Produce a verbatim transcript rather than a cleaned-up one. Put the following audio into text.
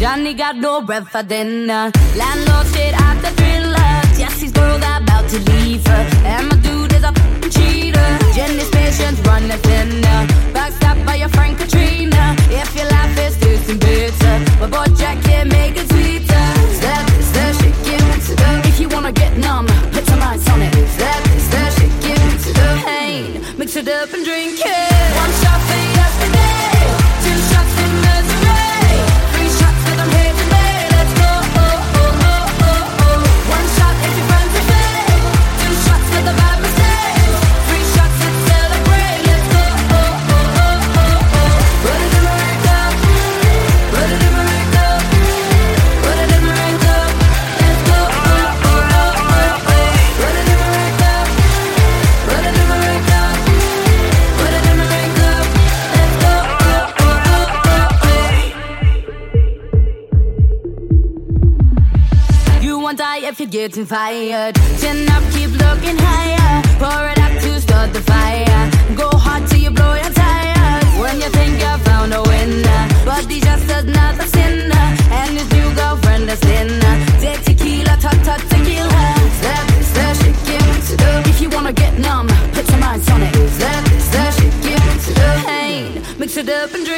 Johnny got no breath for dinner. Landlord straight out the thriller. Jesse's girl about to leave her, and my dude is a f***ing cheater. Jenny's patience running thinner. Backstabbed by your friend Katrina. If your life is tasting bitter, my boy Jack can make it sweeter. Step, step, shake it, mix it up. If you wanna get numb, put some ice on it. Step, step, shake it, mix it up. Pain, mix it up and drink it. One shot for yesterday, two shots for misery, three shots for them here today. Let's go, oh, oh, oh, oh, oh. One shot if your friends are fake, two shots for the bad mistakes, three shots to celebrate. Let's go, oh, oh, oh, oh, oh. Put it in my right cup, put it in my right cup, put it in my right cup. Let's go, oh, oh, oh, oh, oh. Put it in my right cup, put it in my right cup, put it in my right cup. Let's go, oh, oh, oh, oh, oh. You won't die if you're getting fired. Chin up, keep looking higher. Pour it up to start the fire. Go hard till you blow your tires. When you think you found a winner, but he's just another sinner, and his new girlfriend a sinner. Take tequila, tot tot tequila. Step, step, shake it, mix it up. If you wanna get numb, put some ice on it. Step, step, shake it, mix it up. Pain, mix it up and